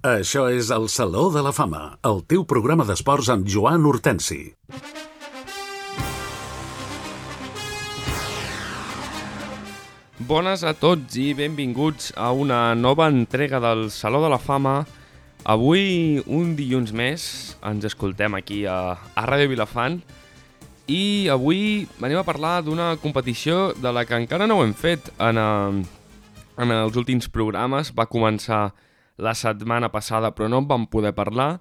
Això és el Saló de la Fama, el teu programa d'esports amb Joan Hortensi. Bones a tots i benvinguts a una nova entrega del Saló de la Fama. Avui, un dilluns més, ens escoltem aquí a Ràdio Vilafant i avui venim a parlar d'una competició de la que encara no ho hem fet en els últims programes. Va començar la setmana passada però no en vam poder parlar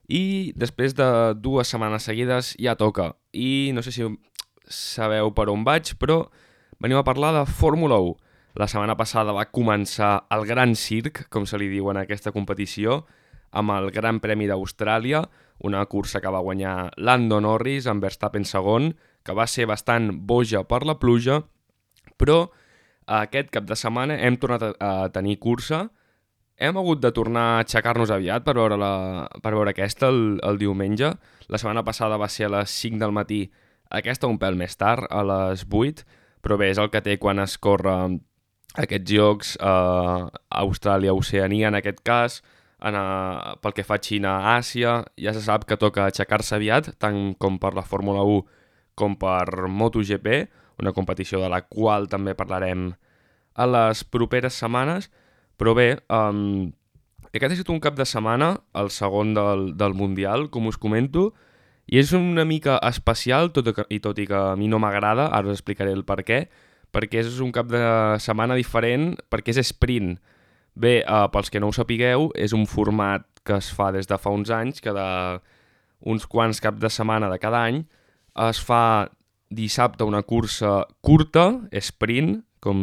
i després de 2 setmanes seguides ja toca. I no sé si sabeu per on vaig, però venim a parlar de Fórmula 1. La setmana passada va començar el Gran Circ, com se li diu en aquesta competició, amb el Gran Premi d'Austràlia, una cursa que va guanyar Lando Norris amb Verstappen segon, que va ser bastant boja per la pluja, però aquest cap de setmana hem tornat a tenir cursa. Hem hagut de tornar a aixecar-nos aviat per veure aquesta el diumenge. La setmana passada va ser a les 5 del matí, aquesta un pèl més tard, a les 8, però bé, és el que té quan es corre aquests jocs a Austràlia, Oceania en aquest cas, pel que fa a Xina, Àsia, ja se sap que toca aixecar-se aviat, tant com per la Fórmula 1 com per MotoGP, una competició de la qual també parlarem a les properes setmanes. Però bé, aquest ha estat un cap de setmana, el segon del Mundial, com us comento, i és una mica especial, tot i que a mi no m'agrada, ara us explicaré el per què, perquè és un cap de setmana diferent, perquè és sprint. Bé, pels que no ho sapigueu, és un format que es fa des de fa uns anys, cada uns quants caps de setmana de cada any, es fa dissabte una cursa curta, sprint,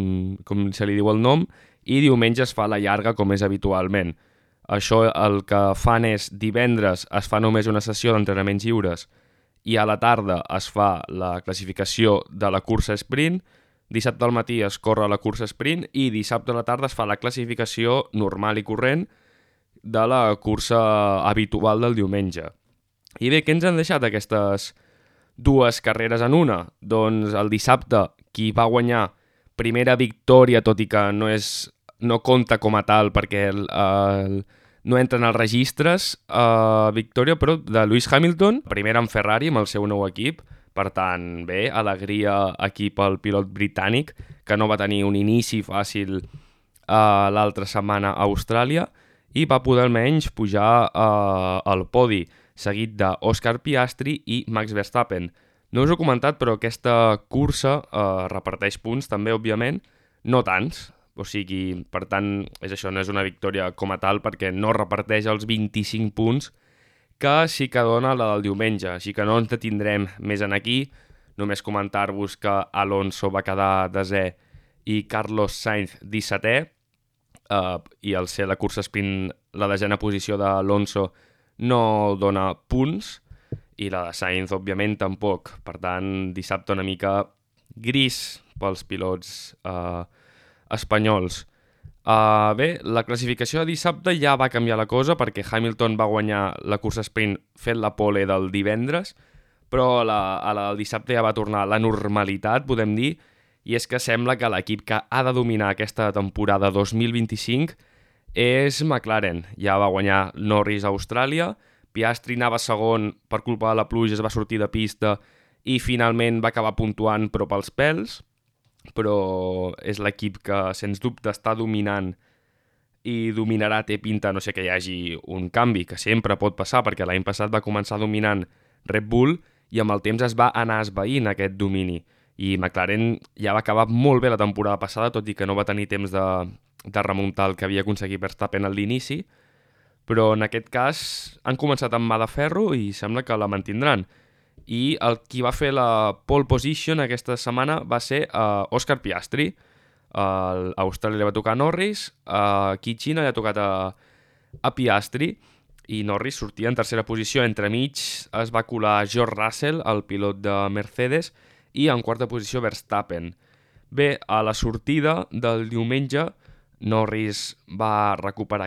com se li diu el nom, i diumenge es fa la llarga com és habitualment. Això el que fan és divendres es fa només una sessió d'entrenaments lliures i a la tarda es fa la classificació de la cursa sprint, dissabte al matí es corre la cursa sprint i dissabte a la tarda es fa la classificació normal i corrent de la cursa habitual del diumenge. I bé, què ens han deixat aquestes dues carreres en una? Doncs el dissabte qui va guanyar primera victòria, tot i que no compta com a tal perquè no entren als registres, victòria però de Lewis Hamilton, primera en Ferrari amb el seu nou equip, per tant, bé, alegria aquí pel pilot britànic, que no va tenir un inici fàcil l'altra setmana a Austràlia i va poder almenys pujar al podi, seguit d'Oscar Piastri i Max Verstappen. No us ho he comentat, però aquesta cursa reparteix punts també, òbviament, no tants. O sigui, per tant, és això, no és una victòria com a tal perquè no reparteix els 25 punts que sí que dona la del diumenge. Així que no ens detindrem més en aquí. Només comentar-vos que Alonso va quedar 10è i Carlos Sainz 17è. I al ser la cursa sprint, la 10a posició d'Alonso no dona punts. I la de Sainz, òbviament, tampoc. Per tant, dissabte una mica gris pels pilots espanyols. Bé, la classificació de dissabte ja va canviar la cosa perquè Hamilton va guanyar la cursa sprint fent la pole del divendres, però a la del dissabte ja va tornar a la normalitat, podem dir, i és que sembla que l'equip que ha de dominar aquesta temporada 2025 és McLaren. Ja va guanyar Norris a Austràlia, Piastri anava segon per culpa de la pluja, es va sortir de pista i finalment va acabar puntuant però pels pèls, però és l'equip que sens dubte està dominant i dominarà, té pinta, no sé que hi hagi un canvi, que sempre pot passar perquè l'any passat va començar dominant Red Bull i amb el temps es va anar esvaint aquest domini i McLaren ja va acabar molt bé la temporada passada, tot i que no va tenir temps de remuntar el que havia aconseguit Verstappen a l'inici, però en aquest cas han començat amb mà de ferro i sembla que la mantindran. I qui va fer la pole position aquesta setmana va ser Oscar Piastri. A Austràlia li va tocar a Norris, aquí a Xina li ha tocat a Piastri i Norris sortia en tercera posició. Entremig es va colar George Russell, el pilot de Mercedes, i en quarta posició Verstappen. Bé, a la sortida del diumenge Norris va recuperar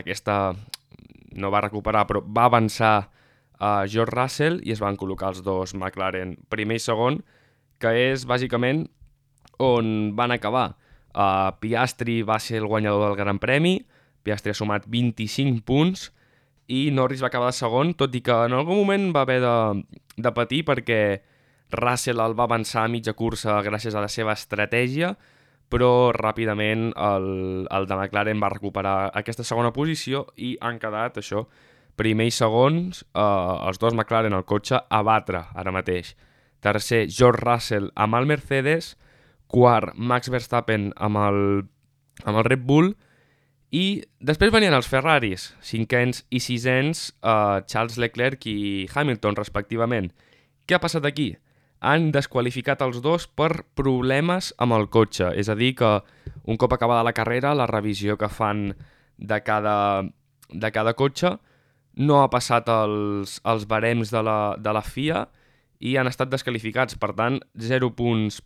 no va recuperar, però va avançar a George Russell i es van col·locar els dos McLaren primer i segon, que és bàsicament on van acabar. Piastri va ser el guanyador del Gran Premi, Piastri ha sumat 25 punts i Norris va acabar de segon, tot i que en algun moment va haver de patir perquè Russell el va avançar a mitja cursa gràcies a la seva estratègia, però ràpidament el de McLaren va recuperar aquesta segona posició i han quedat això, primer i segons, els dos McLaren al cotxe a batre ara mateix. Tercer, George Russell amb el Mercedes, quart, Max Verstappen amb el Red Bull, i després venien els Ferraris, cinquens i sisens, Charles Leclerc i Hamilton, respectivament. Què ha passat aquí? Han desqualificat els dos per problemes amb el cotxe. És a dir, que un cop acabada la carrera, la revisió que fan de cada cotxe no ha passat els barems de la FIA i han estat desqualificats. Per tant, 0 punts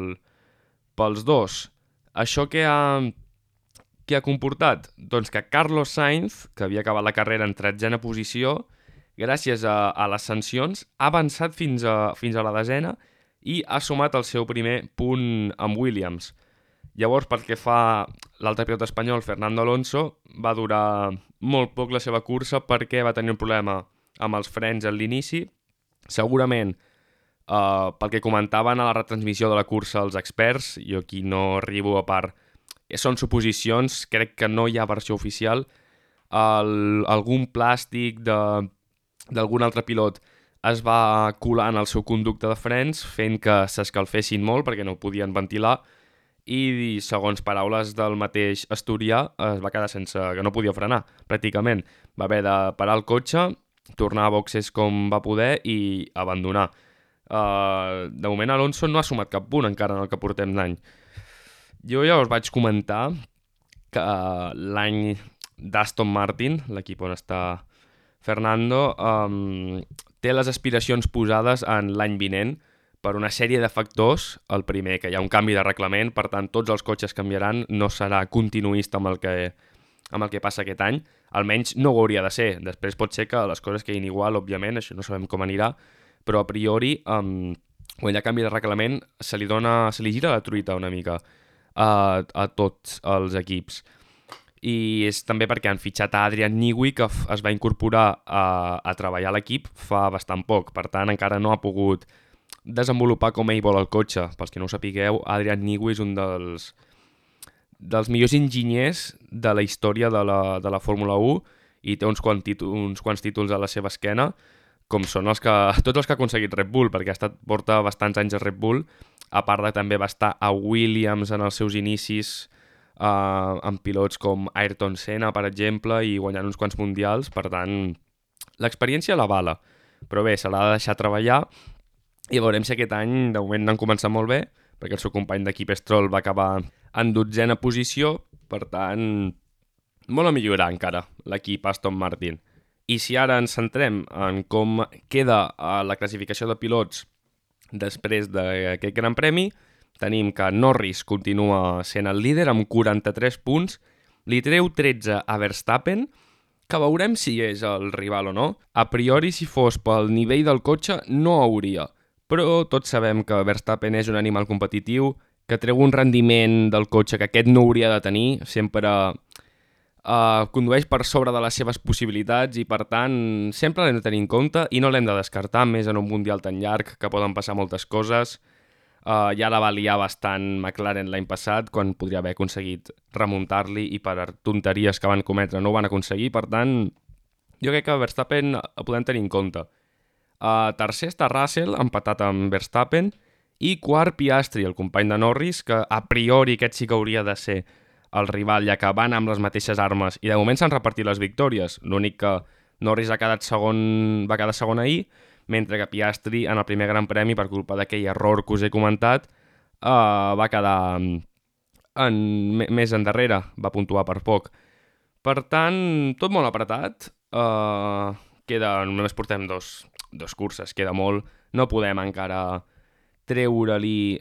pels dos. Això què ha comportat? Doncs que Carlos Sainz, que havia acabat la carrera en 13a posició, gràcies a les sancions, ha avançat fins a la 10a i ha sumat el seu primer punt amb Williams. Llavors, pel que fa l'altre pilot espanyol, Fernando Alonso, va durar molt poc la seva cursa perquè va tenir un problema amb els frens a l'inici. Segurament, pel que comentaven a la retransmissió de la cursa els experts, jo aquí no arribo a part, són suposicions, crec que no hi ha versió oficial, algun plàstic d'algun altre pilot es va colar en el seu conducte de frens fent que s'escalfessin molt perquè no ho podien ventilar i, segons paraules del mateix asturià, es va quedar que no podia frenar, pràcticament. Va haver de parar el cotxe, tornar a boxes com va poder i abandonar. De moment Alonso no ha sumat cap punt encara en el que portem d'any. Jo ja us vaig comentar que l'any d'Aston Martin, l'equip on està Fernando, té les aspiracions posades en l'any vinent per una sèrie de factors. El primer, que hi ha un canvi de reglament, per tant tots els cotxes canviaran, no serà continuista amb el que passa aquest any, almenys no ho hauria de ser. Després pot ser que les coses quedin igual, òbviament, això no sabem com anirà, però a priori, quan hi ha canvi de reglament, se li gira la truita una mica a tots els equips. I és també perquè han fitxat a Adrian Newey, que es va incorporar a treballar a l'equip fa bastant poc. Per tant, encara no ha pogut desenvolupar com ell vol el cotxe. Pels que no ho sapigueu, Adrian Newey és un dels millors enginyers de la història de la Fórmula 1 i té uns quants títols a la seva esquena, com són tots els que ha aconseguit Red Bull, perquè porta bastants anys a Red Bull, a part de també va estar a Williams en els seus inicis, amb pilots com Ayrton Senna, per exemple, i guanyant uns quants mundials. Per tant, l'experiència l'avala. Però bé, se l'ha de deixar treballar i veurem si aquest any, de moment, n'han començat molt bé, perquè el seu company d'equip Stroll va acabar en 12a posició. Per tant, molt a millorar encara l'equip Aston Martin. I si ara ens centrem en com queda la classificació de pilots després d'aquest Gran Premi, tenim que Norris continua sent el líder amb 43 punts, li treu 13 a Verstappen, que veurem si és el rival o no. A priori, si fos pel nivell del cotxe, no hauria, però tots sabem que Verstappen és un animal competitiu, que treu un rendiment del cotxe que aquest no hauria de tenir, sempre condueix per sobre de les seves possibilitats i, per tant, sempre l'hem de tenir en compte i no l'hem de descartar, més en un mundial tan llarg que poden passar moltes coses. Ja la va liar bastant McLaren l'any passat, quan podria haver aconseguit remuntar-li i per tonteries que van cometre no ho van aconseguir. Per tant, jo crec que Verstappen el podem tenir en compte. Tercer està Russell, empatat amb Verstappen, i quart Piastri, el company de Norris, que a priori aquest sí que hauria de ser el rival, ja que van amb les mateixes armes i de moment s'han repartit les victòries. L'únic que Norris va quedar segon ahir, mentre que Piastri en el primer Gran Premi, per culpa d'aquell error que us he comentat, va quedar més endarrere, va puntuar per poc. Per tant, tot molt apretat. Només portem dos curses, queda molt. No podem encara treure-li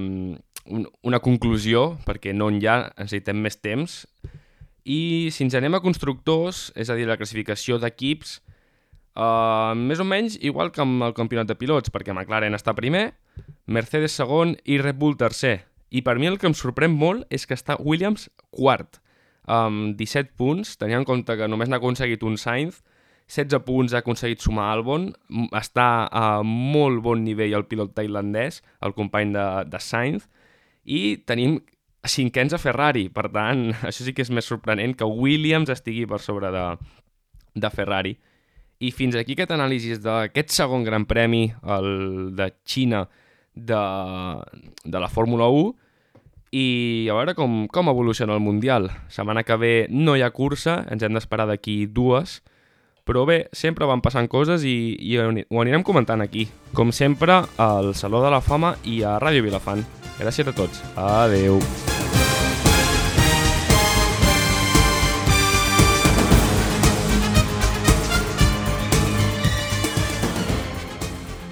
una conclusió, perquè no n'hi ha, necessitem més temps. I si ens anem a constructors, és a dir, la classificació d'equips, més o menys igual que amb el campionat de pilots, perquè McLaren està primer, Mercedes segon i Red Bull tercer. I per mi el que em sorprèn molt és que està Williams quart, amb 17 punts, tenint en compte que només n'ha aconseguit un Sainz, 16 punts ha aconseguit sumar Albon, està a molt bon nivell el pilot tailandès, el company de Sainz, i tenim cinquens a Ferrari, per tant, això sí que és més sorprenent que Williams estigui per sobre de Ferrari. I fins aquí aquest anàlisi d'aquest segon gran premi, el de Xina, de la Fórmula 1, i a veure com evoluciona el Mundial. Setmana que ve no hi ha cursa, ens hem d'esperar d'aquí 2, però bé, sempre van passant coses i ho anirem comentant aquí. Com sempre, al Saló de la Fama i a Ràdio Vilafant. Gràcies a tots. Adeu.